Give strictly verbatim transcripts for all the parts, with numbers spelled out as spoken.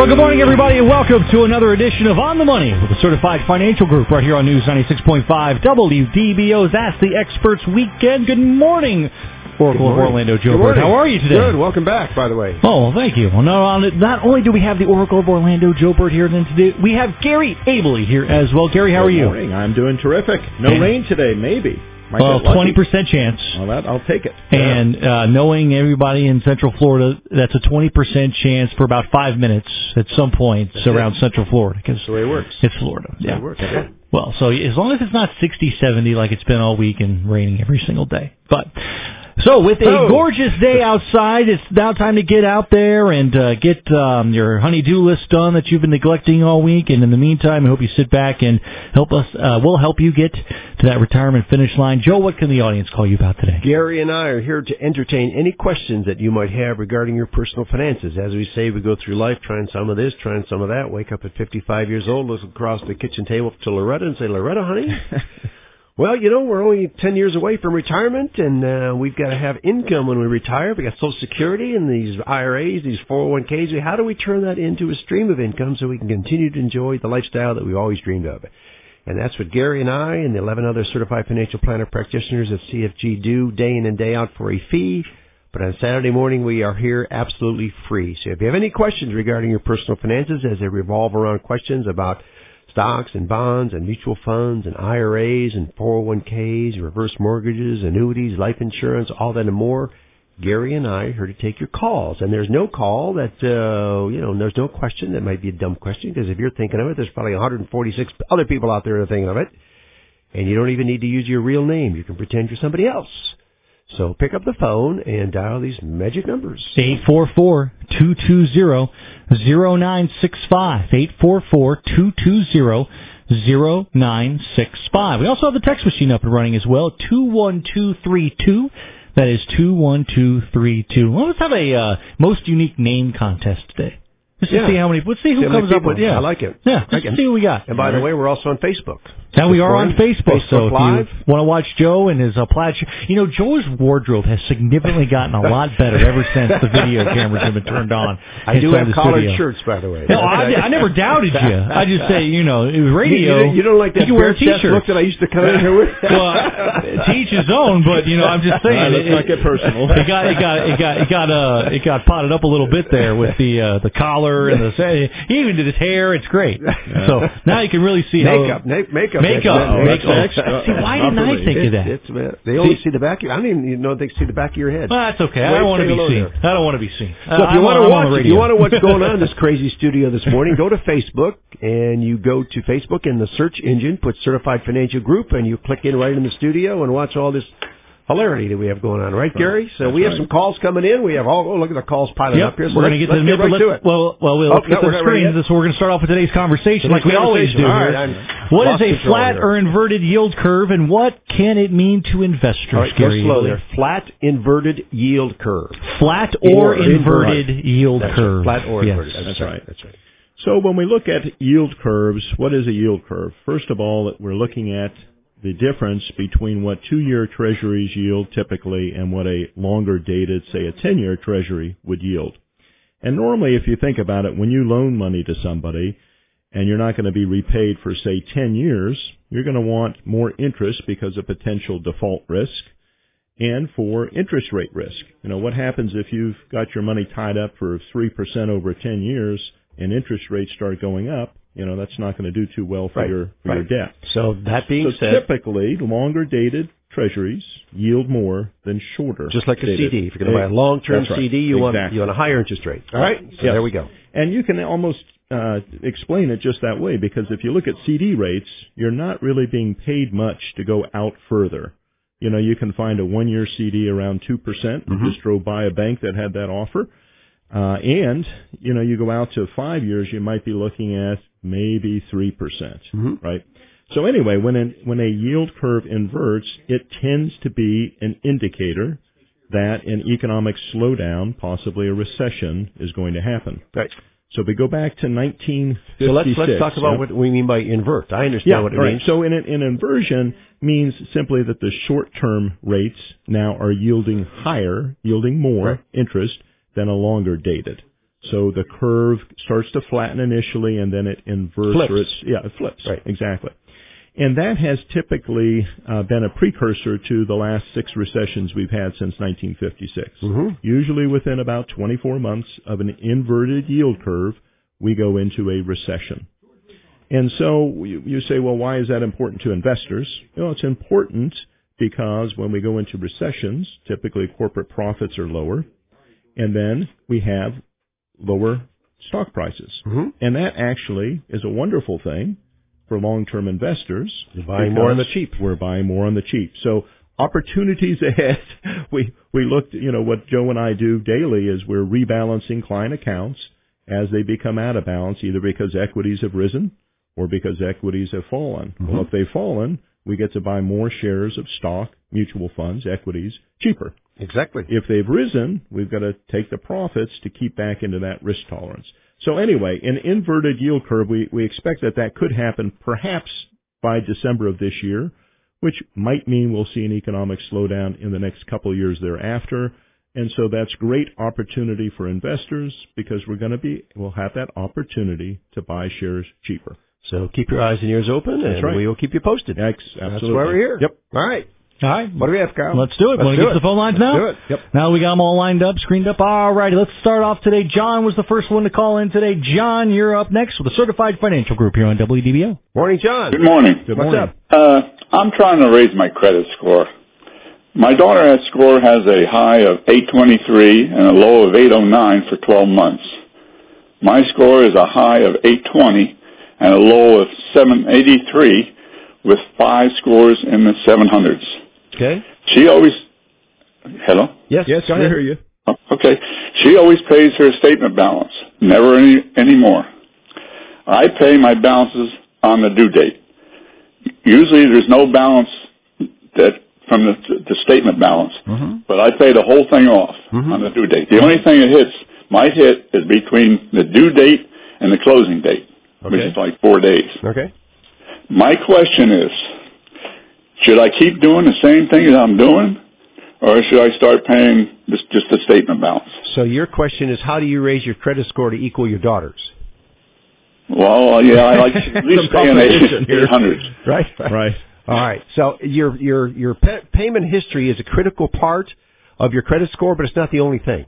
Well, good morning, everybody, and welcome to another edition of On the Money with the Certified Financial Group right here on News ninety-six point five W D B O's Ask the Experts Weekend. Good morning, Oracle of Orlando, Joe Bird. How are you today? Good. Welcome back, by the way. Oh, well, thank you. Well, not, not only do we have the Oracle of Orlando, Joe Bird, here today, we have Gary Abley here as well. Gary, how Good are you? Morning. I'm doing terrific. No and, rain today, maybe. Might well, twenty percent chance. Well, that, I'll take it. And yeah. uh, knowing everybody in Central Florida, that's a twenty percent chance for about five minutes at some point that's around it. Central Florida. Cause that's the way it works. It's Florida. That's yeah. the way it works. Okay. Well, so as long as it's not sixty, seventy like it's been all week and raining every single day. But so with a oh. gorgeous day outside, it's now time to get out there and uh, get um, your honey-do list done that you've been neglecting all week. And in the meantime, I hope you sit back and help us. Uh, we'll help you get to that retirement finish line. Joe, what can the audience call you about today? Gary and I are here to entertain any questions that you might have regarding your personal finances. As we say, we go through life trying some of this, trying some of that, wake up at fifty-five years old, look across the kitchen table to Loretta and say, Loretta, honey, well, you know, we're only ten years away from retirement, and uh, we've got to have income when we retire. We got Social Security and these I R As, these four oh one Ks. How do we turn that into a stream of income so we can continue to enjoy the lifestyle that we've always dreamed of? And that's what Gary and I and the eleven other certified financial planner practitioners at C F G do day in and day out for a fee. But on Saturday morning, we are here absolutely free. So if you have any questions regarding your personal finances as they revolve around questions about stocks and bonds and mutual funds and I R As and four oh one Ks, reverse mortgages, annuities, life insurance, all that and more, Gary and I are here to take your calls. And there's no call that, uh, you know, there's no question that might be a dumb question, because if you're thinking of it, there's probably one hundred forty-six other people out there that are thinking of it. And you don't even need to use your real name. You can pretend you're somebody else. So pick up the phone and dial these magic numbers. eight four four, two two zero, zero nine six five. eight four four, two two zero, zero nine six five. We also have the text machine up and running as well, two one two three two. That is two one two three two. Well, let's have a uh, most unique name contest today. Let's yeah. see how many. Let's see who see comes up with. Yeah, I like it. Yeah, let's see what we got. And by the way, we're also on Facebook. And we are on Facebook, Facebook so if Live. you want to watch Joe and his uh, plaid shirt. You know, Joe's wardrobe has significantly gotten a lot better ever since the video cameras have been turned on. I do have collared studio. shirts, by the way. No, I, I never doubted you. I just say, you know, it was radio. You, you don't like that you wear a t-shirt. look that I used to come in here with? Well, to each his own, but, you know, I'm just saying. Uh, let's it, not get personal. It got, it got, it got, it got, uh, it got potted up a little bit there with the, uh, the collar and the, he even did his hair. It's great. Yeah. So now you can really see makeup, how. Makeup, makeup. Makeup. Makeup. See, why didn't I think it, of that? It's, they only see, see the back of your, I don't even know if they see the back of your head. Well, that's okay. I don't want to be seen. There. I don't want to be seen. So if you want to watch, if you want to watch what's going on in this crazy studio this morning, go to Facebook, and you go to Facebook in the search engine, put Certified Financial Group, and you click in right in the studio and watch all this hilarity that we have going on, right, Gary? So That's we have right. some calls coming in. We have all, oh, look at the calls piling yep. up here. So we're going to get to the right to it. Well, well, we'll oh, let's get no, the screens. So we're going to start off with today's conversation Today's like we always do. All Here. right, what is a flat here. or inverted yield curve, and what can it mean to investors, all right, Gary? Go slow there. Flat inverted yield curve. Flat or, or inverted inverted. yield That's curve. Right. Flat or yes. inverted. That's, That's right. right. That's right. So when we look at yield curves, what is a yield curve? First of all, we're looking at the difference between what two-year treasuries yield typically and what a longer dated, say a ten-year treasury would yield. And normally, if you think about it, when you loan money to somebody and you're not going to be repaid for, say, ten years, you're going to want more interest because of potential default risk and for interest rate risk. You know, what happens if you've got your money tied up for three percent over ten years and interest rates start going up? You know, that's not going to do too well for right, your for right. your debt. So that being so said, typically longer dated treasuries yield more than shorter. Just like a dated. C D. If you're going to buy a long-term right. C D, you exactly. want you want a higher interest rate. All right. So yes. there we go. And you can almost uh, explain it just that way, because if you look at C D rates, you're not really being paid much to go out further. You know, you can find a one-year C D around two percent. Mm-hmm. You just drove by a bank that had that offer. Uh, and, you know, you go out to five years, you might be looking at maybe three percent, mm-hmm. right? So anyway, when a, when a yield curve inverts, it tends to be an indicator that an economic slowdown, possibly a recession, is going to happen. Right. So if we go back to nineteen fifty-six. So let's, let's talk about yeah. what we mean by invert. I understand yeah, what it right. means. So in an, an inversion means simply that the short-term rates now are yielding higher, yielding more right. interest than a longer dated. So the curve starts to flatten initially, and then it inverts. Flips. Or it's, yeah, it flips. Right. Exactly. And that has typically uh, been a precursor to the last six recessions we've had since nineteen fifty-six. Mm-hmm. Usually within about twenty-four months of an inverted yield curve, we go into a recession. And so you, you say, well, why is that important to investors? You know, it's important because when we go into recessions, typically corporate profits are lower, and then we have lower stock prices. Mm-hmm. And that actually is a wonderful thing for long-term investors. You're buying more on the cheap. We're buying more on the cheap. So opportunities ahead. We we looked, you know, what Joe and I do daily is we're rebalancing client accounts as they become out of balance, either because equities have risen or because equities have fallen. Mm-hmm. Well, if they've fallen, we get to buy more shares of stock, mutual funds, equities, cheaper. Exactly. If they've risen, we've got to take the profits to keep back into that risk tolerance. So anyway, an inverted yield curve, we, we expect that that could happen perhaps by December of this year, which might mean we'll see an economic slowdown in the next couple of years thereafter. And so that's great opportunity for investors because we're going to be, we'll have that opportunity to buy shares cheaper. So keep your eyes and ears open, and right. we will keep you posted. Ex- absolutely. That's why we're here. Yep. All right. All right. What do we have, Carl? Let's do it. Let's Want to do get it. to the phone lines now? Let's do it. Yep. Now we got them all lined up, screened up. All righty. Let's start off today. John was the first one to call in today. John, you're up next with the Certified Financial Group here on W D B O. Morning, John. Good morning. Good What's morning. up? Uh, I'm trying to raise my credit score. My daughter has score has a high of eight twenty-three and a low of eight oh nine for twelve months. My score is a high of eight twenty and a low of seven eighty-three with five scores in the seven hundreds. Okay. She always, hello? Yes. Yes, go I ahead. hear you. Oh, okay. She always pays her statement balance, never any anymore. I pay my balances on the due date. Usually there's no balance that from the, the statement balance, Mm-hmm. but I pay the whole thing off Mhm. on the due date. The only thing that hits, might hit, is between the due date and the closing date, which Okay. is like four days. Okay. My question is, should I keep doing the same thing that I'm doing, or should I start paying just, just the statement balance? So your question is, how do you raise your credit score to equal your daughter's? Well, yeah, I like to at least Some stay in the competition here. eight hundreds. Right. Right. All right. So your your your pa- payment history is a critical part of your credit score, but it's not the only thing.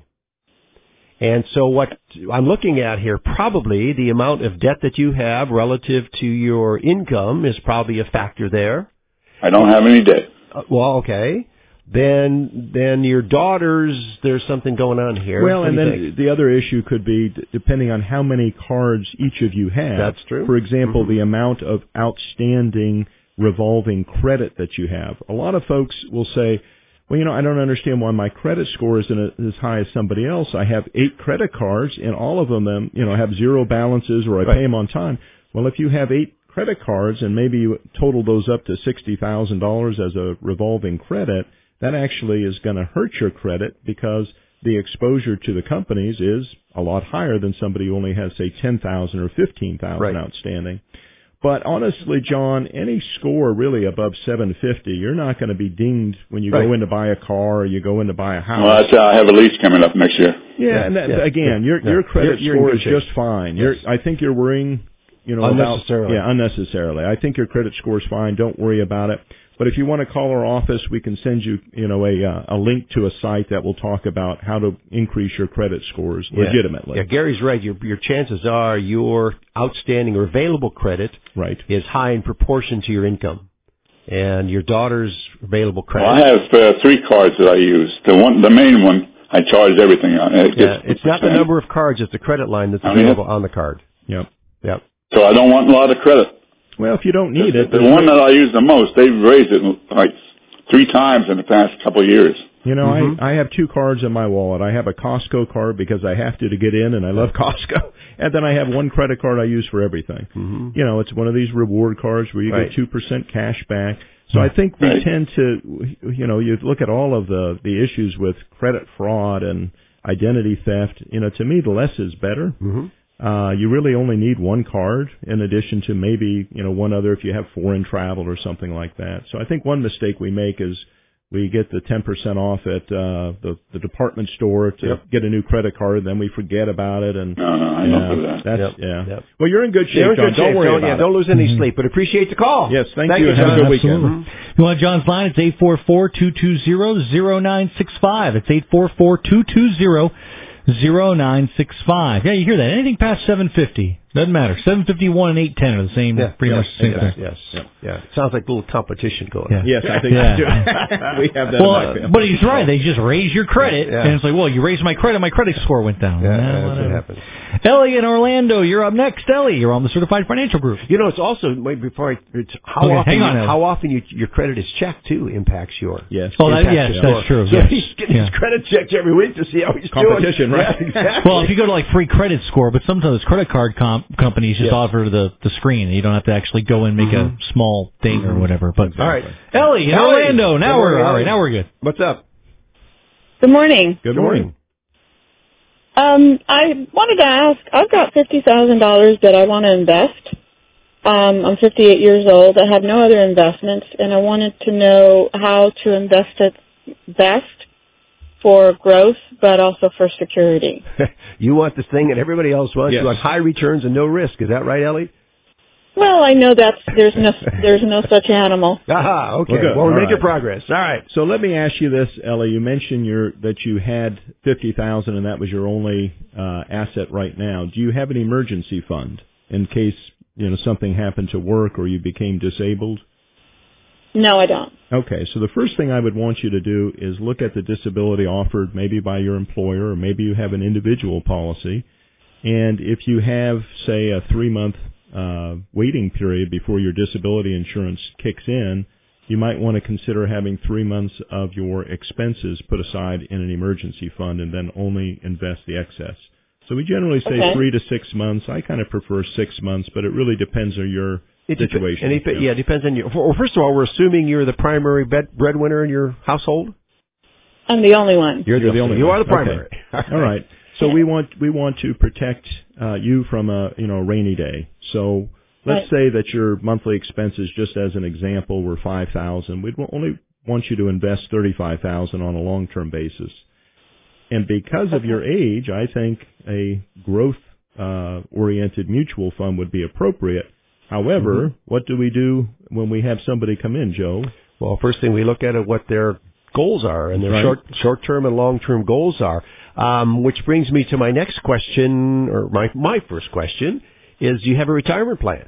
And so what I'm looking at here, probably the amount of debt that you have relative to your income is probably a factor there. I don't have any debt. Uh, well, okay. Then then your daughters, there's something going on here. Well, What and do you then think? the other issue could be d- depending on how many cards each of you have. That's true. For example, Mhm. the amount of outstanding revolving credit that you have. A lot of folks will say, well, you know, I don't understand why my credit score isn't a- as high as somebody else. I have eight credit cards, and all of them, um, you know, have zero balances, or I Right. pay them on time. Well, if you have eight credit cards, and maybe you total those up to sixty thousand dollars as a revolving credit, that actually is going to hurt your credit because the exposure to the companies is a lot higher than somebody who only has, say, ten thousand or fifteen thousand Right. outstanding. But honestly, John, any score really above seven fifty, you're not going to be dinged when you Right. go in to buy a car or you go in to buy a house. Well, that's, uh, I have a lease coming up next year. yeah, Yeah, and that, yeah, again, yeah, your yeah. your credit You're- you're in score good is shape. just fine. You're, Yes. I think you're worrying, you know, Unnecessarily. about yeah, unnecessarily. I think your credit score is fine. Don't worry about it. But if you want to call our office, we can send you, you know, a uh, a link to a site that will talk about how to increase your credit scores Yeah. legitimately. Yeah, Gary's right. Your your chances are your outstanding or available credit Right. is high in proportion to your income, and your daughter's available credit. Well, I have uh, three cards that I use. The one, the main one, I charge everything on. It yeah, gets it's not the percent. number of cards; it's the credit line that's Oh, yeah? available on the card. Yep. Yep. So I don't want a lot of credit. Well, if you don't need it, The there's one no- that I use the most, they've raised it like three times in the past couple of years. You know, Mhm. I I have two cards in my wallet. I have a Costco card because I have to to get in, and I love Costco. And then I have one credit card I use for everything. Mm-hmm. You know, it's one of these reward cards where you Right. get two percent cash back. So I think we Right. tend to, you know, you look at all of the the issues with credit fraud and identity theft. You know, to me, the less is better. Mm-hmm. Uh, you really only need one card in addition to maybe, you know, one other if you have foreign travel or something like that. So I think one mistake we make is we get the ten percent off at uh, the the department store to Yep. get a new credit card, and then we forget about it. And No, no, I yeah, know for that. That's Yep. yeah. Yep. Well, you're in good shape, You're in John. good Don't shape. worry Don't, about yeah, it. don't lose any sleep, but appreciate the call. Yes, thank, Thank you. you, Have John. a good weekend. Absolutely. You want John's line? It's eight four four, two two zero, zero nine six five. It's eight four four, two two zero, zero nine six five. Yeah, you hear that. Anything past seven fifty. Doesn't matter. seven fifty-one and eight ten are the same, Yeah, pretty yes, much the same yes, thing. yes, Yep. yeah. Sounds like a little competition going Yeah. on. Yes, I think Yeah. we do. We have that. Well, in my family. but he's right. They just raise your credit, Yeah. and it's like, well, you raised my credit, my credit score went down. Yeah, Nah, that's what whatever. happens. Ellie in Orlando, you're up next. Ellie, you're on the Certified Financial Group. You know, it's also wait before I, it's how Okay, often hang on, you, Ellie. how often you, your credit is checked too impacts your yes. Oh, that, impacts yes, your that's score. true. So yes. he's getting Yeah. his credit checked every week to see how he's Competition, doing. right? Yeah, exactly. Well, if you go to like free credit score, but sometimes credit card comp- companies just Yes. offer the, the screen. You don't have to actually go and make Mhm. a small thing Mhm. or whatever. But All right, Ellie in Ellie. Orlando. Now Good we're morning, all right. Ellie. Now we're good. What's up? Good morning. Good morning. Um, I wanted to ask, I've got fifty thousand dollars that I want to invest. Um, I'm fifty-eight years old. I have no other investments, and I wanted to know how to invest it best for growth, but also for security. You want this thing that everybody else wants. Yes. You want high returns and no risk. Is that right, Ellie? Well, I know that's there's no there's no such animal. Aha, okay. Well, good. Well, we're All making right. progress. All right. So let me ask you this, Ellie. You mentioned your that you had fifty thousand, and that was your only uh, asset right now. Do you have an emergency fund in case you know something happened to work or you became disabled? No, I don't. Okay, so the first thing I would want you to do is look at the disability offered maybe by your employer, or maybe you have an individual policy. And if you have, say, a three-month uh, waiting period before your disability insurance kicks in, you might want to consider having three months of your expenses put aside in an emergency fund and then only invest the excess. So we generally say Okay. three to six months. I kind of prefer six months, but it really depends on your It dep- situation. and it, yeah, it depends on you. Well, first of all, we're assuming you're the primary bed, breadwinner in your household. I'm the only one. You're the only You one. are the primary. Okay. All right. So we want we want to protect uh, you from a you know a rainy day. So let's Right. say that your monthly expenses, just as an example, were five thousand. We'd only want you to invest thirty five thousand on a long term basis. And because of your age, I think a growth uh, oriented mutual fund would be appropriate. However, Mm-hmm. what do we do when we have somebody come in, Joe? Well, first thing we look at is what their goals are and their Right. short short term and long term goals are. Um, which brings me to my next question, or my my first question is: do you have a retirement plan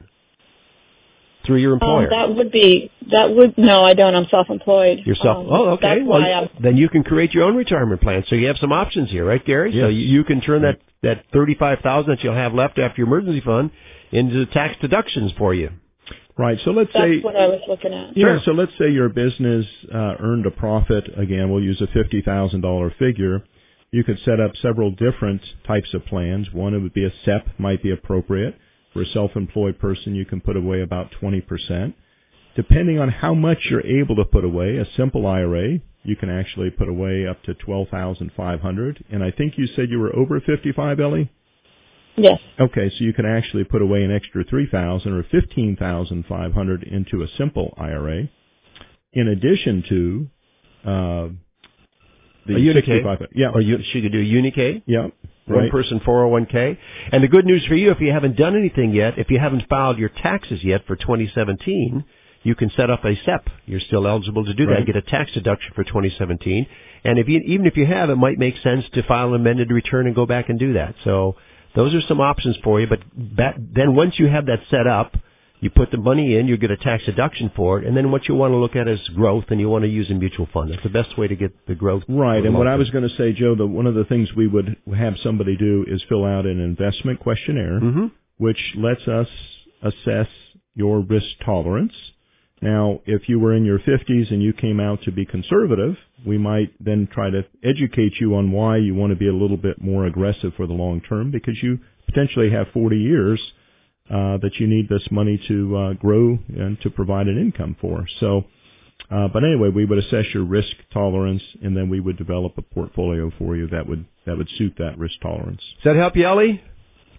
through your Um, employer? that would be that would no, I don't. I'm self-employed. Yourself? Um, Oh, okay. That's Well, why I'm. then you can create your own retirement plan. So you have some options here, right, Gary? So Yes. you, you can turn that that thirty-five thousand that you'll have left after your emergency fund into tax deductions for you. Right. So let's That's say what I was looking at. Yeah, so let's say your business uh, earned a profit. Again, we'll use a fifty thousand dollars figure. You could set up several different types of plans. One, it would be a S E P, might be appropriate. For a self-employed person, you can put away about twenty percent. Depending on how much you're able to put away, a simple I R A, you can actually put away up to twelve thousand five hundred dollars. And I think you said you were over fifty-five, Ellie? Yes. Okay, so you can actually put away an extra three thousand dollars or fifteen thousand five hundred dollars into a simple I R A. In addition to uh, the A Uni-K. sixty-five, yeah, Or you, she could do a Uni-K. yeah, One right. person four oh one k. And the good news for you, if you haven't done anything yet, if you haven't filed your taxes yet for twenty seventeen, you can set up a S E P. You're still eligible to do that Right. and get a tax deduction for twenty seventeen. And if you, even if you have, it might make sense to file an amended return and go back and do that. So those are some options for you. But that, then once you have that set up, you put the money in, you get a tax deduction for it, and then what you want to look at is growth, and you want to use a mutual fund. That's the best way to get the growth. Right, for and what long I term. was going to say, Joe, that one of the things we would have somebody do is fill out an investment questionnaire, Mhm. which lets us assess your risk tolerance. Now, if you were in your fifties and you came out to be conservative, we might then try to educate you on why you want to be a little bit more aggressive for the long term, because you potentially have forty years uh, that you need this money to uh, grow and to provide an income for. So, uh, but anyway, we would assess your risk tolerance, and then we would develop a portfolio for you that would that would suit that risk tolerance. Does that help you, Ellie?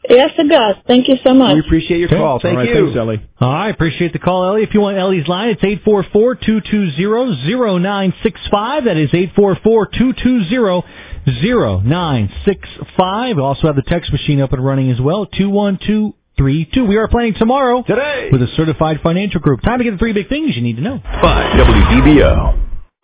Yes, it does. Thank you so much. We appreciate your Okay. call. Thank All right, you. thanks, Ellie. All right, appreciate the call, Ellie. If you want Ellie's line, it's eight four four, two two zero, zero nine six five. That is eight four four, two two zero, zero nine six five. We also have the text machine up and running as well, two one two three two. We are playing tomorrow Today. with a certified financial group. Time to get the three big things you need to know. Five W D B O.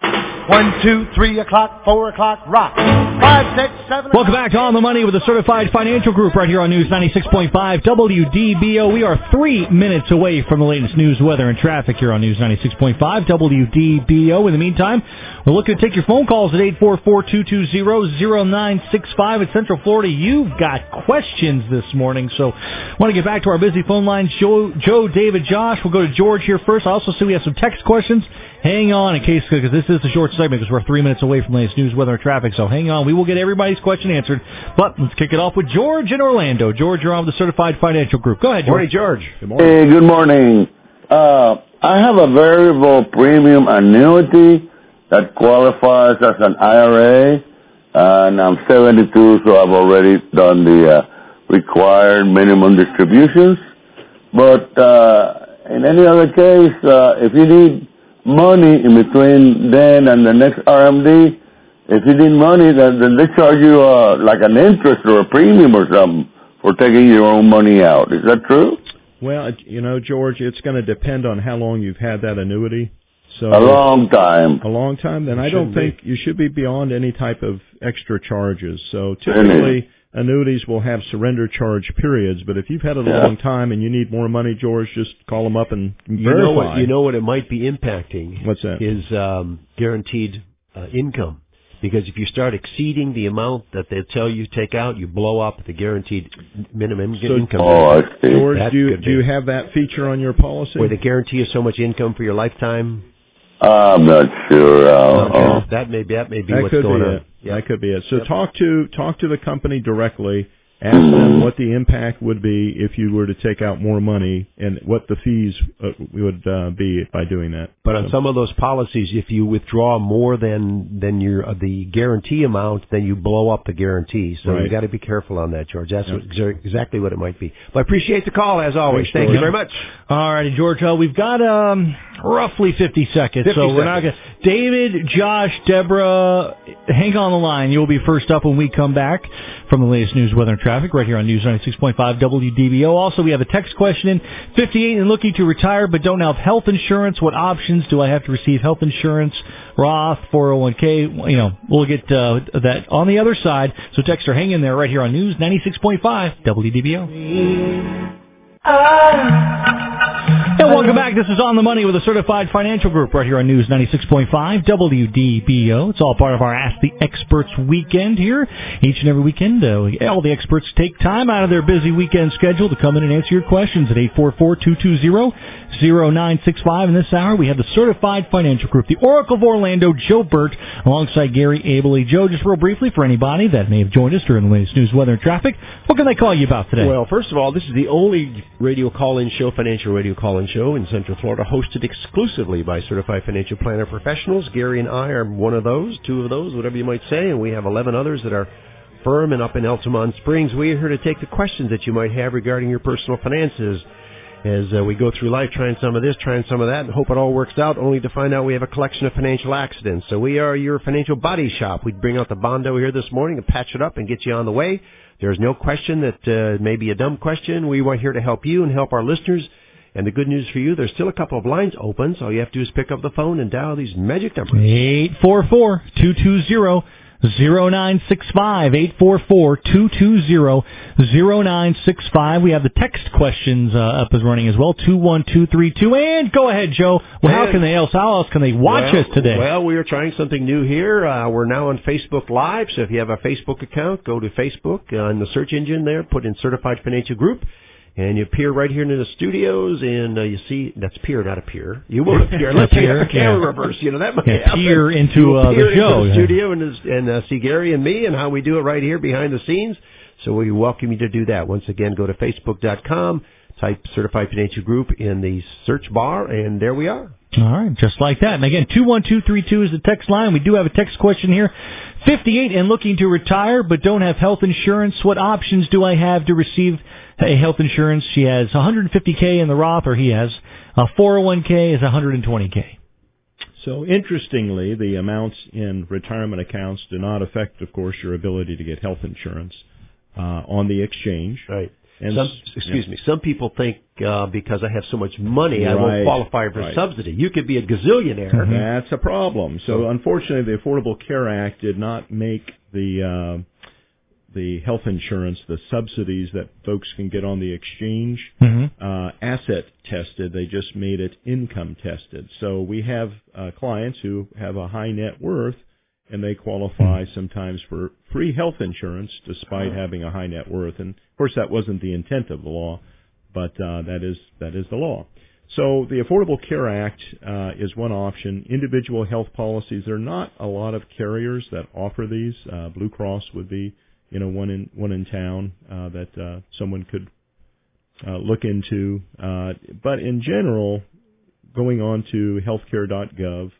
One, two, three o'clock, four o'clock, rock. Five, six, seven. Welcome back to On the Money with the Certified Financial Group right here on News ninety-six point five W D B O. We are three minutes away from the latest news, weather, and traffic here on News ninety-six point five W D B O. In the meantime, we're looking to take your phone calls at eight four four, two two zero, zero nine six five. In Central Florida, you've got questions this morning, so I want to get back to our busy phone lines. Joe, Joe, David, Josh. We'll go to George here first. I also see we have some text questions. Hang on in case, because this is a short segment because we're three minutes away from the latest news, weather, and traffic. So hang on. We will get everybody's question answered. But let's kick it off with George in Orlando. George, you're on with the Certified Financial Group. Go ahead, George. Morning, George. Good morning. Hey, good morning. Uh, I have a variable premium annuity that qualifies as an I R A, and I'm seventy-two, so I've already done the uh, required minimum distributions. But uh, in any other case, uh, if you need money in between then and the next R M D, if you need money, then, then they charge you uh, like an interest or a premium or something for taking your own money out. Is that true? Well, it- you know, George, it's going to depend on how long you've had that annuity. So A long time. a long time, then You I don't shouldn't be. think you should be beyond any type of extra charges. So typically, annuities will have surrender charge periods, but if you've had it a Yeah. long time and you need more money, George, just call them up and You verify. know what? You know what it might be impacting. What's that? Is um, guaranteed uh, income. Because if you start exceeding the amount that they tell you to take out, you blow up the guaranteed minimum So- income. Oh, I see. George, That do you, could do you be. have that feature on your policy? Where they guarantee you so much income for your lifetime. I'm not sure. Uh, Okay. uh, That may be that may be that what's could going be on. it. Yeah. That could be it. So Yep. talk to talk to the company directly. Ask them what the impact would be if you were to take out more money, and what the fees uh, would uh, be by doing that. But on So- some of those policies, if you withdraw more than than your uh, the guarantee amount, then you blow up the guarantee. So Right. you got to be careful on that, George. That's Yep. what, exa- exactly what it might be. But I appreciate the call as always. Thanks, Thank George. you very much. All righty, George. Uh, we've got um, roughly fifty seconds, fifty so we're not seconds. going to. David, Josh, Deborah, hang on the line. You'll be first up when we come back from the latest news, weather, and traffic right here on News ninety-six point five W D B O. Also, we have a text question in fifty-eight and looking to retire but don't have health insurance. What options do I have to receive health insurance? Roth, four oh one k. You know, we'll get uh, that on the other side. So text or hang in there right here on News ninety-six point five W D B O. And welcome back. This is On the Money with a Certified Financial Group right here on News ninety-six point five W D B O. It's all part of our Ask the Experts weekend here. Each and every weekend, uh, all the experts take time out of their busy weekend schedule to come in and answer your questions at eight four four, two two zero, zero nine six five. In this hour, we have the Certified Financial Group, the Oracle of Orlando, Joe Burt, alongside Gary Abley. Joe, just real briefly, for anybody that may have joined us during the latest news, weather, and traffic, what can they call you about today? Well, first of all, this is the only radio call-in show, financial radio call-in show in Central Florida, hosted exclusively by certified financial planner professionals. Gary and I are one of those, two of those, whatever you might say, and we have eleven others that are firm and up in Altamont Springs. We are here to take the questions that you might have regarding your personal finances as uh, we go through life, trying some of this, trying some of that, and hope it all works out, only to find out we have a collection of financial accidents. So we are your financial body shop. We bring out the Bondo here this morning and patch it up and get you on the way. There's no question that uh, may be a dumb question. We are here to help you and help our listeners. And the good news for you, there's still a couple of lines open, so all you have to do is pick up the phone and dial these magic numbers. eight four four, two two zero, zero nine six five. eight four four, two two zero, zero nine six five. We have the text questions uh, up and running as well, two one two three two. And go ahead, Joe. Well, how And- can they else? How else can they watch well, us today? Well, we are trying something new here. Uh, we're now on Facebook Live, so if you have a Facebook account, go to Facebook uh, in the search engine there, put in Certified Financial Group, and you appear right here in the studios, and uh, you see, that's peer, not appear. You will appear. Let's see Appear, a camera yeah. reverse. You know, that might Yeah, happen. peer into, You will uh, the peer into show, the yeah. studio and, and uh, see Gary and me and how we do it right here behind the scenes. So we welcome you to do that. Once again, go to Facebook dot com, type Certified Financial Group in the search bar, and there we are. All right, just like that. And again, two one two three two is the text line. We do have a text question here. fifty-eight and looking to retire but don't have health insurance. What options do I have to receive a health insurance? She has one hundred fifty K in the Roth, or he has. A four oh one K is one hundred twenty K. So interestingly, the amounts in retirement accounts do not affect, of course, your ability to get health insurance uh, on the exchange. Right. And some, excuse yeah. me. Some people think uh, because I have so much money, I right, won't qualify for right. subsidy. You could be a gazillionaire. Mm-hmm. That's a problem. So, unfortunately, the Affordable Care Act did not make the uh, the health insurance, the subsidies that folks can get on the exchange, mm-hmm. uh, asset tested. They just made it income tested. So we have uh, clients who have a high net worth, and they qualify sometimes for free health insurance despite having a high net worth. And of course, that wasn't the intent of the law, but uh, that is that is the law. So the Affordable Care Act uh, is one option. Individual health policies. There are not a lot of carriers that offer these. Uh, Blue Cross would be, you know, one in one in town uh, that uh, someone could uh, look into. Uh, but in general, going on to healthcare dot gov,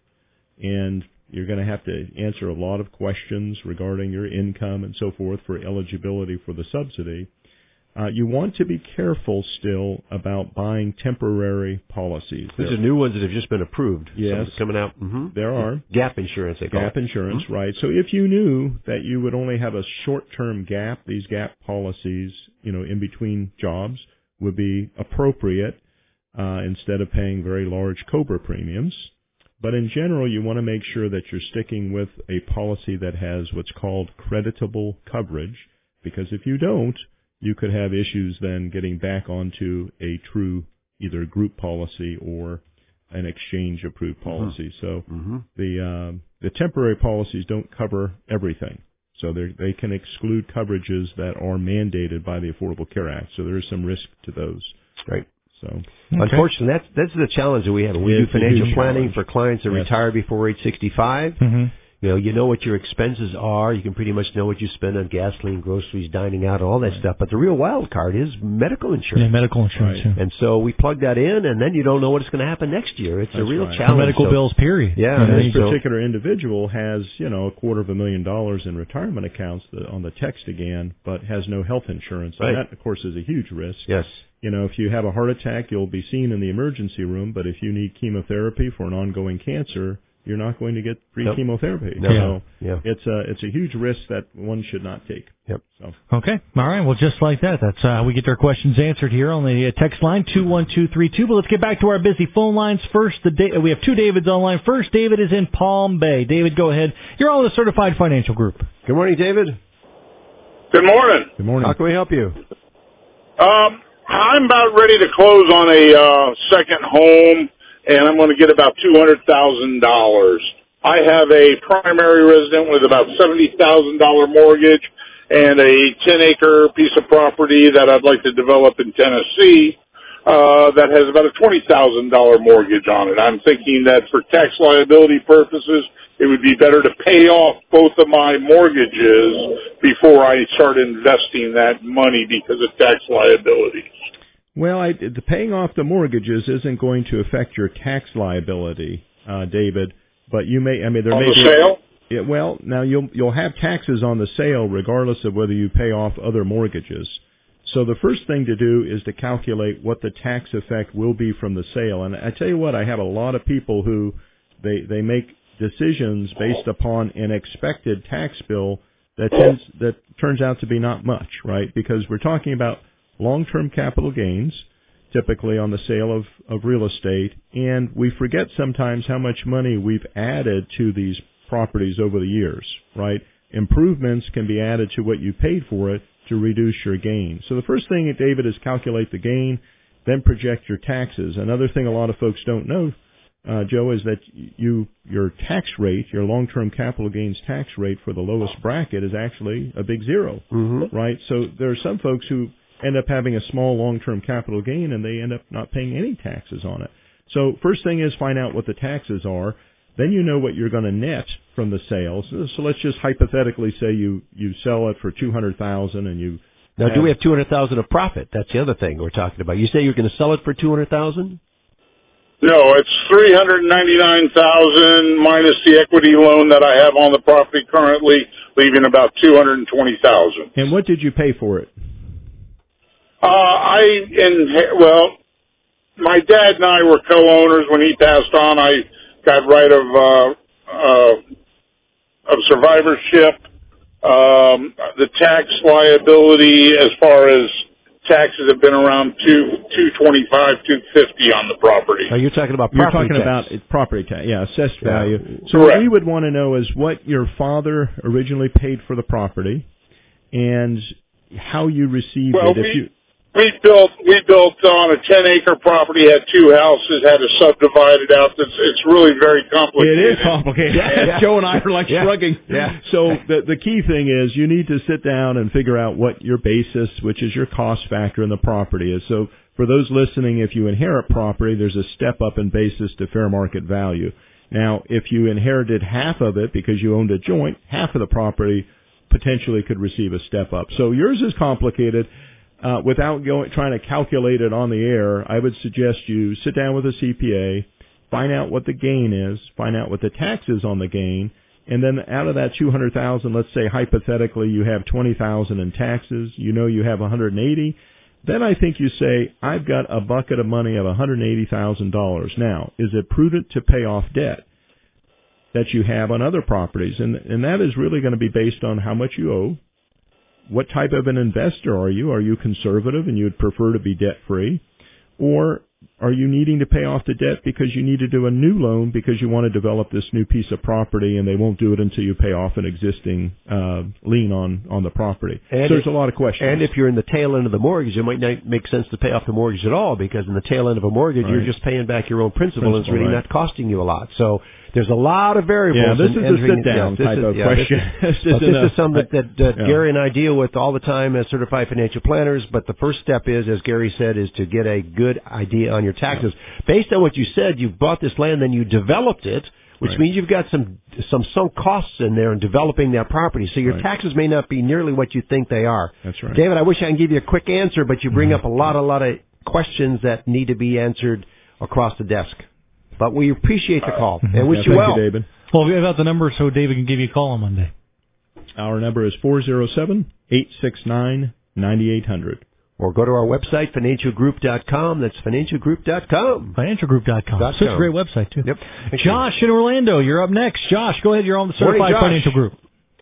and you're going to have to answer a lot of questions regarding your income and so forth for eligibility for the subsidy. Uh, you want to be careful still about buying temporary policies. These there, are new ones that have just been approved. Yes. So coming out. Mm-hmm. There are. Gap insurance, they call Gap it. insurance, Mm-hmm. right. So if you knew that you would only have a short-term gap, these gap policies, you know, in between jobs would be appropriate uh, instead of paying very large COBRA premiums. But in general, you want to make sure that you're sticking with a policy that has what's called creditable coverage, because if you don't, you could have issues then getting back onto a true either group policy or an exchange-approved policy. Mm-hmm. So mm-hmm. the uh, the temporary policies don't cover everything. So they can exclude coverages that are mandated by the Affordable Care Act. So there is some risk to those. Right. So, okay. Unfortunately, that's that's the challenge that we have. We it's do financial planning challenge. for clients that yes. retire before age sixty-five. Mm-hmm. You know, you know what your expenses are. You can pretty much know what you spend on gasoline, groceries, dining out, all that right. stuff. But the real wild card is medical insurance. Yeah, medical insurance. Right. Yeah. And so we plug that in, and then you don't know what is going to happen next year. It's That's a real right. challenge. For medical so, bills, period. Yeah. And this so, particular individual has, you know, a quarter of a million dollars in retirement accounts on the text again, but has no health insurance. Right. And that, of course, is a huge risk. Yes. You know, if you have a heart attack, you'll be seen in the emergency room, but if you need chemotherapy for an ongoing cancer, you're not going to get free nope. chemotherapy. No. So yeah. it's a it's a huge risk that one should not take. Yep. So okay. All right. Well, just like that, that's how uh, we get our questions answered here on the text line two one two three two. But let's get back to our busy phone lines first. The da- we have two Davids online. First, David is in Palm Bay. David, go ahead. You're on the Certified Financial Group. Good morning, David. Good morning. Good morning. How can we help you? Um, I'm about ready to close on a uh, second home, and I'm going to get about two hundred thousand dollars. I have a primary resident with about seventy thousand dollars mortgage and a ten-acre piece of property that I'd like to develop in Tennessee uh, that has about a twenty thousand dollars mortgage on it. I'm thinking that for tax liability purposes, it would be better to pay off both of my mortgages before I start investing that money because of tax liability. Well, I, the paying off the mortgages isn't going to affect your tax liability, uh, David. But you may, I mean, there on may the be. sale? Yeah, well, now you'll you'll have taxes on the sale regardless of whether you pay off other mortgages. So the first thing to do is to calculate what the tax effect will be from the sale. And I tell you what, I have a lot of people who they they make decisions based upon an expected tax bill that tends that turns out to be not much, right? Because we're talking about long-term capital gains, typically on the sale of, of real estate, and we forget sometimes how much money we've added to these properties over the years, right? Improvements can be added to what you paid for it to reduce your gain. So the first thing, David, is calculate the gain, then project your taxes. Another thing a lot of folks don't know, uh, Joe, is that you your tax rate, your long-term capital gains tax rate for the lowest bracket is actually a big zero, mm-hmm. right? So there are some folks who end up having a small long-term capital gain, and they end up not paying any taxes on it. So first thing is find out what the taxes are. Then you know what you're going to net from the sales. So, so let's just hypothetically say you, you sell it for two hundred thousand dollars and you... Now, have, do we have two hundred thousand dollars of profit? That's the other thing we're talking about. You say you're going to sell it for two hundred thousand dollars? No, it's three hundred ninety-nine thousand dollars minus the equity loan that I have on the property currently, leaving about two hundred twenty thousand dollars. And what did you pay for it? Uh, I, in, well, my dad and I were co-owners. When he passed on, I got right of, uh, uh, of survivorship. Um, the tax liability as far as taxes have been around two two twenty five, two fifty on the property. Now you're talking about You're property talking tax. about property tax, yeah, assessed Yeah. value. So Correct. what we would want to know is what your father originally paid for the property, and how you received Well, it. If we, you we built we built on a ten acre property, had two houses, had to subdivide it out. It's, it's really very complicated. It is complicated. Yeah, yeah. Joe and I are like Yeah. shrugging. Yeah. So the the key thing is you need to sit down and figure out what your basis, which is your cost factor in the property is. So for those listening, if you inherit property, there's a step up in basis to fair market value. Now, if you inherited half of it because you owned a joint, half of the property potentially could receive a step up. So yours is complicated. Uh, without going, trying to calculate it on the air, I would suggest you sit down with a C P A, find out what the gain is, find out what the tax is on the gain, and then out of that two hundred thousand dollars, let's say hypothetically you have twenty thousand dollars in taxes, you know you have one hundred eighty thousand dollars, then I think you say, I've got a bucket of money of one hundred eighty thousand dollars. Now, is it prudent to pay off debt that you have on other properties? And, and that is really going to be based on how much you owe. What type of an investor are you? Are you conservative and you would prefer to be debt-free? Or are you needing to pay off the debt because you need to do a new loan because you want to develop this new piece of property and they won't do it until you pay off an existing uh, lien on, on the property? And so there's if, a lot of questions. And if you're in the tail end of the mortgage, it might not make sense to pay off the mortgage at all because in the tail end of a mortgage, Right. you're just paying back your own principal, Principal, and it's really right. not costing you a lot. So there's a lot of variables. Yeah, this in is a entering- sit-down yeah, type this of is, yeah, question. This, This but this isn't is a- something that, that yeah. Gary and I deal with all the time as certified financial planners, but the first step is, as Gary said, is to get a good idea on your taxes. Based on what you said, you bought this land, then you developed it, which Right. means you've got some some sunk costs in there in developing that property. So your Right. taxes may not be nearly what you think they are. That's right. David, I wish I could give you a quick answer, but you bring Mm-hmm. up a lot, a lot of questions that need to be answered across the desk. But we appreciate the call and wish Yeah, you thank well. you, David. Well, we have out the number so David can give you a call on Monday. Our number is four oh seven, eight six nine, nine eight hundred. Or go to our website, financial group dot com. That's financial group dot com. financial group dot com. Dot Such a com. great website, too. Yep. Thank Josh in Orlando, you're up next. Josh, go ahead. You're on the Morning, Certified Josh. Financial Group.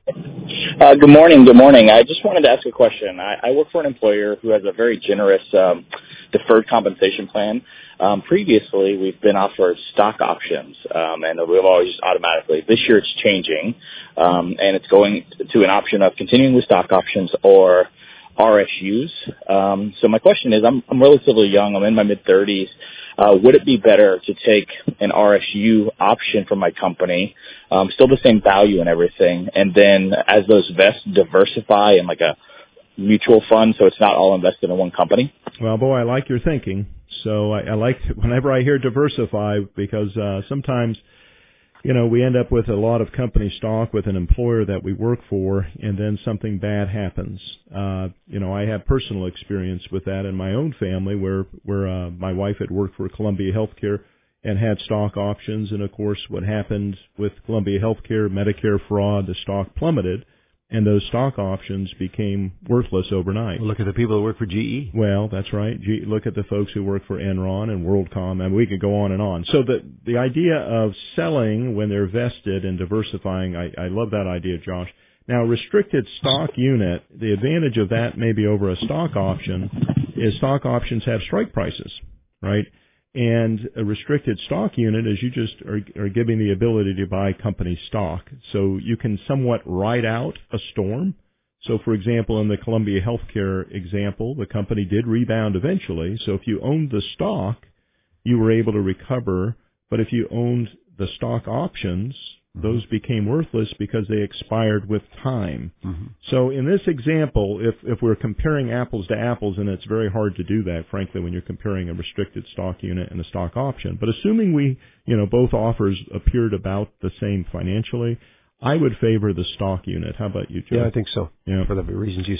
Uh, good morning. Good morning. I just wanted to ask a question. I, I work for an employer who has a very generous um, deferred compensation plan. Um, previously, we've been offered stock options, um, and we've always just automatically. This year, it's changing, um, and it's going to an option of continuing with stock options or R S Us. Um, so my question is, I'm, I'm relatively young. I'm in my mid-thirties. Uh, would it be better to take an R S U option from my company, um, still the same value and everything, and then as those vest, diversify in like a mutual fund so it's not all invested in one company? Well, boy, I like your thinking. So I, I like whenever I hear diversify because uh, sometimes, you know, we end up with a lot of company stock with an employer that we work for, and then something bad happens. Uh, you know, I have personal experience with that in my own family, where where uh, my wife had worked for Columbia Healthcare and had stock options, and of course, what happened with Columbia Healthcare, Medicare fraud, the stock plummeted, and those stock options became worthless overnight. Look at the people that work for G E. Well, that's right. G- look at the folks who work for Enron and WorldCom, and we could go on and on. So the the idea of selling when they're vested and diversifying, I, I love that idea, Josh. Now, restricted stock unit, the advantage of that maybe over a stock option is stock options have strike prices, right? And a restricted stock unit is you just are, are giving the ability to buy company stock. So you can somewhat ride out a storm. So, for example, in the Columbia Healthcare example, the company did rebound eventually. So if you owned the stock, you were able to recover. But if you owned the stock options, those became worthless because they expired with time. Mm-hmm. So in this example, if, if we're comparing apples to apples, and it's very hard to do that, frankly, when you're comparing a restricted stock unit and a stock option. But assuming we, you know, both offers appeared about the same financially, I would favor the stock unit. How about you, Joe? Yeah, I think so. Yeah. For the reasons you said.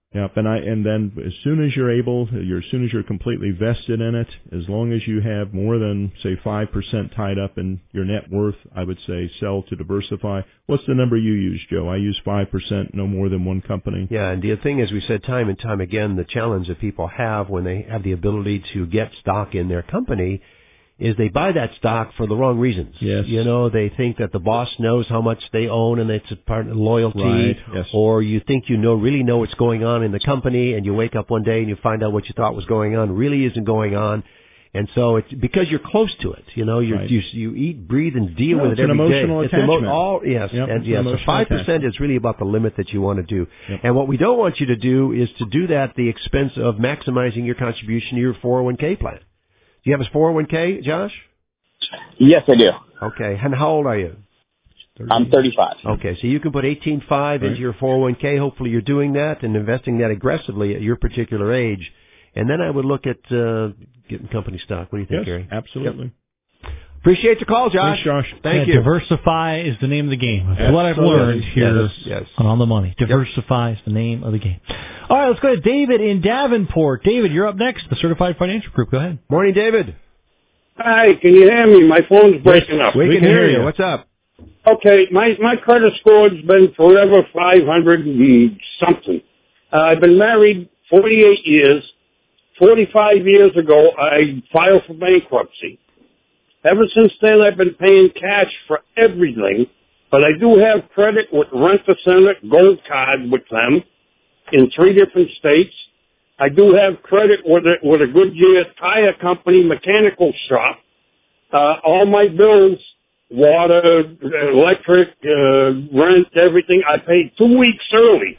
Yep, and I and then as soon as you're able, you're as soon as you're completely vested in it, as long as you have more than say five percent tied up in your net worth, I would say sell to diversify. What's the number you use, Joe? I use five percent, no more than one company. Yeah, and the thing is, we said time and time again, the challenge that people have when they have the ability to get stock in their company is they buy that stock for the wrong reasons. Yes. You know, they think that the boss knows how much they own and it's a part of loyalty. Right. Yes. Or you think you know really know what's going on in the company, and you wake up one day and you find out what you thought was going on really isn't going on. And so it's because you're close to it. You know, you're, right. you you eat, breathe, and deal no, with it's it every an emotional day. Attachment. It's emo- all yes, yep, and yes. So five percent is really about the limit that you want to do. Yep. And what we don't want you to do is to do that at the expense of maximizing your contribution to your four oh one k plan. Do you have a four oh one k, Josh? Yes, I do. Okay. And how old are you? I'm thirty-five. Okay, so you can put eighteen five right. into your four oh one k. Hopefully you're doing that and investing that aggressively at your particular age. And then I would look at uh, getting company stock. What do you think, yes, Gary? Absolutely. Yep. Appreciate the call, Josh. Thanks, Josh. Thank yeah, you. Diversify is the name of the game. That's Absolutely. what I've learned here yes, yes. on the money. Diversify yep. is the name of the game. All right, let's go to David in Davenport. David, you're up next. The Certified Financial Group. Go ahead. Morning, David. Hi, can you hear me? My phone's breaking up. We, we can, can hear you. you. What's up? Okay, my my credit score's been forever five hundred and something. Uh, I've been married forty-eight years. forty-five years ago, I filed for bankruptcy. Ever since then, I've been paying cash for everything, but I do have credit with Rent-A-Center Gold Card with them in three different states. I do have credit with a, with a Goodyear tire company mechanical shop. Uh, all my bills, water, electric, uh, rent, everything, I paid two weeks early.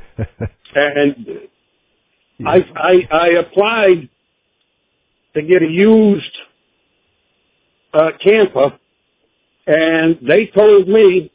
and yeah. I, I, I applied to get a used uh, camper, and they told me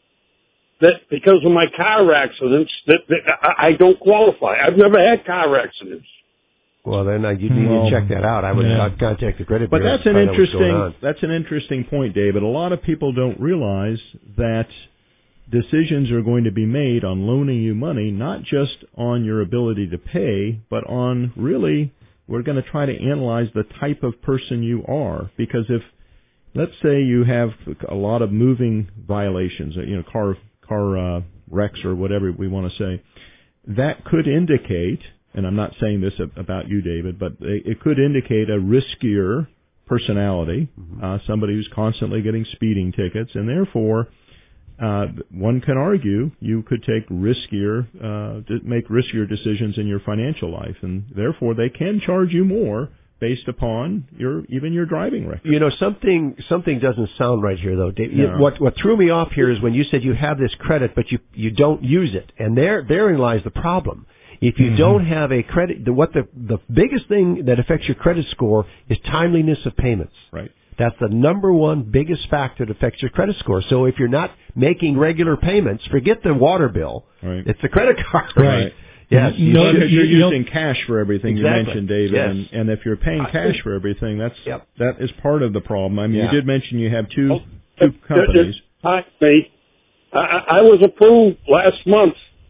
that because of my car accidents, that, that I, I don't qualify. I've never had car accidents. Well, then uh, you need well, to check that out. I would yeah. I'd contact the credit bureau. bureau. But that's an interesting that's an interesting point, David. A lot of people don't realize that decisions are going to be made on loaning you money, not just on your ability to pay, but on really we're going to try to analyze the type of person you are. Because if, let's say you have a lot of moving violations, you know, car car uh, wrecks or whatever we want to say, that could indicate, and I'm not saying this about you, David, but it could indicate a riskier personality, mm-hmm. uh, somebody who's constantly getting speeding tickets, and therefore uh, one can argue you could take riskier, uh, make riskier decisions in your financial life, and therefore they can charge you more based upon your even your driving record. You know, something something doesn't sound right here, though, Dave. No. What what threw me off here is when you said you have this credit, but you you don't use it, and there therein lies the problem. If you mm-hmm. don't have a credit, the, what the the biggest thing that affects your credit score is timeliness of payments. Right. That's the number one biggest factor that affects your credit score. So if you're not making regular payments, forget the water bill. Right. It's the credit card. Right. Yes. You No, because you, you're you using cash for everything exactly. you mentioned, David, yes. and, and if you're paying cash for everything, that's yep. that is part of the problem. I mean, yeah. you did mention you have two oh, two companies. Hi, me. I, I was approved last month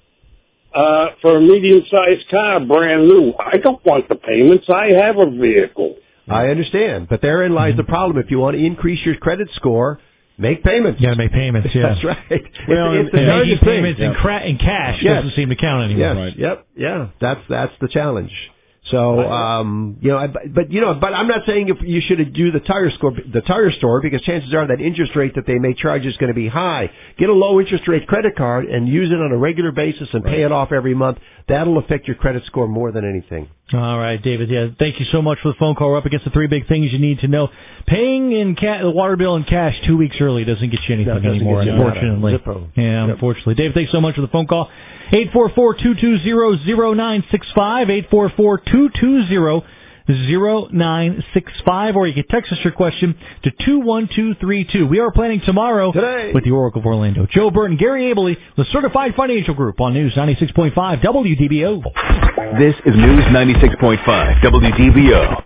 uh, for a medium-sized car, brand new. I don't want the payments. I have a vehicle. I understand, but therein lies mm-hmm. the problem. If you want to increase your credit score, make payments. You got to make payments. Yeah, that's right. Well, it's, it's and the making payments in, yeah. cra- in cash yes. doesn't seem to count anymore. Yes. Right. Yep. Yeah. That's that's the challenge. So, um, you know, I, but you know, but I'm not saying if you should do the tire score, the tire store, because chances are that interest rate that they may charge is going to be high. Get a low interest rate credit card and use it on a regular basis and right. pay it off every month. That'll affect your credit score more than anything. All right, David. Yeah, thank you so much for the phone call. We're up against the three big things you need to know. Paying in ca- the water bill in cash two weeks early doesn't get you anything no, anymore, you unfortunately. Zippo. Yeah, yep. unfortunately. David, thanks so much for the phone call. eight four four, two two zero, zero nine six five, eight four four, two two zero, zero nine six five, or you can text us your question to two one two three two. We are planning tomorrow Today. with the Oracle of Orlando. Joe Burton, Gary Abley, the Certified Financial Group on News ninety-six point five W D B O. This is News ninety-six point five W D B O.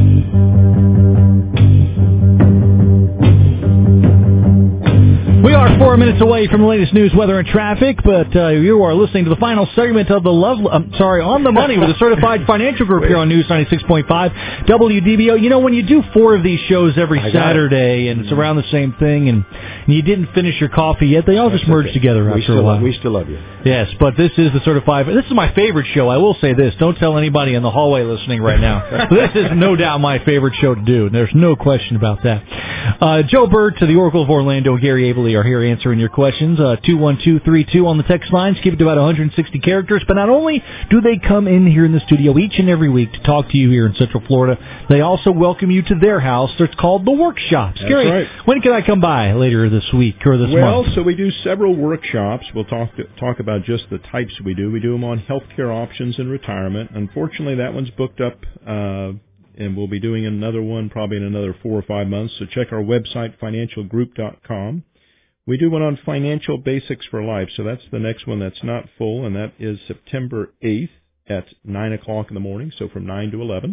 We are Four minutes away from the latest news, weather, and traffic, but uh, you are listening to the final segment of the love. I'm sorry, On the Money with the Certified Financial Group here on News ninety-six point five W D B O. You know, when you do four of these shows every Saturday, and it's around the same thing, and, and you didn't finish your coffee yet, they all That's just merge okay. together we after still a while. Love, we still love you. Yes, but this is the Certified. This is my favorite show. I will say this. Don't tell anybody in the hallway listening right now. This is no doubt my favorite show to do. There's no question about that. Uh, Joe Bird to the Oracle of Orlando, Gary Abley are here answering your questions. Uh, two one two three two on the text lines. Keep it to about one hundred sixty characters. But not only do they come in here in the studio each and every week to talk to you here in Central Florida, they also welcome you to their house. It's called The Workshops. That's Gary, right. when can I come by later this week or this well, month? Well, so we do several workshops. We'll talk talk about just the types we do. We do them on healthcare options and retirement. Unfortunately, that one's booked up, uh, and we'll be doing another one probably in another four or five months. So check our website, financial group dot com. We do one on financial basics for life. So that's the next one that's not full, and that is September eighth at nine o'clock in the morning, so from nine to eleven.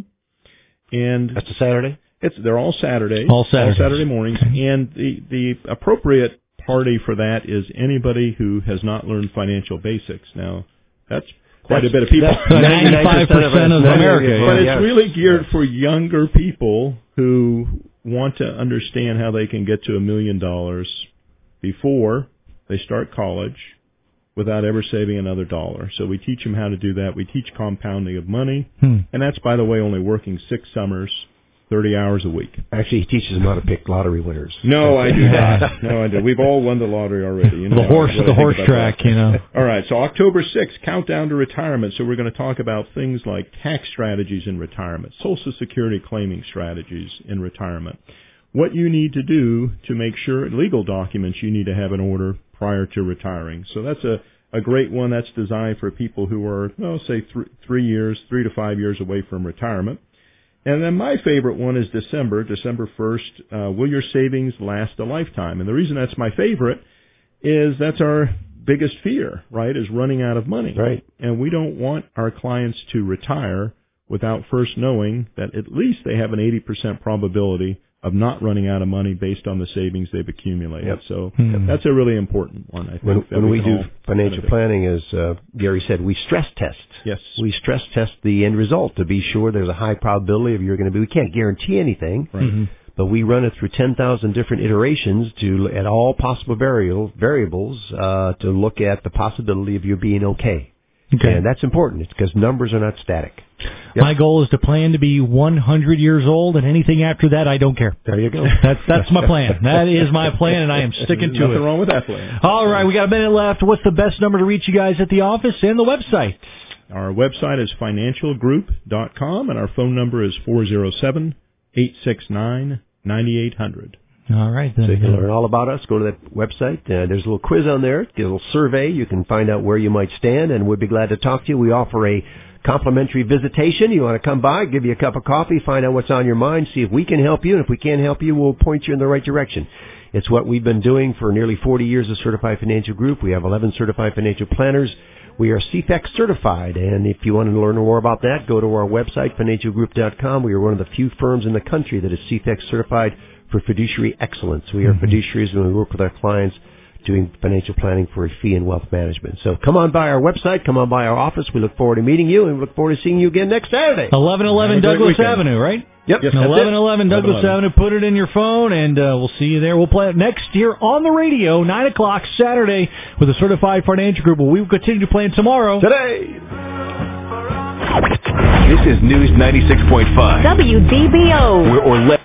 And that's a Saturday? It's They're all Saturdays. All Saturdays. All Saturday mornings. And the, the appropriate party for that is anybody who has not learned financial basics. Now, that's quite that's, a bit of people. ninety-five percent of America. But yeah. it's really geared for younger people who want to understand how they can get to a million dollars before they start college without ever saving another dollar. So we teach them how to do that. We teach compounding of money. Hmm. And that's, by the way, only working six summers, thirty hours a week. Actually, he teaches them how to pick lottery winners. No, I do not. No, I do. We've all won the lottery already. You know, the horse, the horse track, that. you know. All right, so October sixth, countdown to retirement. So we're going to talk about things like tax strategies in retirement, Social Security claiming strategies in retirement, what you need to do to make sure, legal documents you need to have in order prior to retiring. So that's a, a great one that's designed for people who are, well, say, th- three years, three to five years away from retirement. And then my favorite one is December, December first. Uh, will your savings last a lifetime? And the reason that's my favorite is that's our biggest fear, right, is running out of money. Right. And we don't want our clients to retire without first knowing that at least they have an eighty percent probability of not running out of money based on the savings they've accumulated. Yep. So hmm. that's a really important one, I think. When, when we we do financial planning, as uh, Gary said, we stress test. Yes. We stress test the end result to be sure there's a high probability of you're going to be. We can't guarantee anything, right. Mm-hmm. but we run it through ten thousand different iterations to at all possible variable, variables uh, to look at the possibility of you being okay. Okay. And that's important. It's because numbers are not static. Yep. My goal is to plan to be one hundred years old, and anything after that, I don't care. There you go. That's that's my plan. That is my plan, and I am sticking to Nothing it. Nothing wrong with that plan. All right, we got a minute left. What's the best number to reach you guys at the office and the website? Our website is financial group dot com, and our phone number is four oh seven, eight six nine, nine eight hundred. All right. Then. So you can learn all about us. Go to that website. Uh, there's a little quiz on there, a little survey. You can find out where you might stand, and we'd be glad to talk to you. We offer a complimentary visitation. You want to come by, give you a cup of coffee, find out what's on your mind, see if we can help you, and if we can't help you, we'll point you in the right direction. It's what we've been doing for nearly forty years as Certified Financial Group. We have eleven certified financial planners. We are C F E C certified, and if you want to learn more about that, go to our website, financial group dot com. We are one of the few firms in the country that is C F E C certified for fiduciary excellence. We are mm-hmm. fiduciaries when we work with our clients doing financial planning for a fee and wealth management. So come on by our website, come on by our office. We look forward to meeting you, and we look forward to seeing you again next Saturday. eleven eleven Douglas Avenue, right? Yep. Yes, eleven eleven Douglas Avenue. Put it in your phone, and uh, we'll see you there. We'll play it next year on the radio, nine o'clock Saturday, with the Certified Financial Group. We will continue to play it tomorrow. Today. This is News ninety-six point five. W D B O. Where Orlando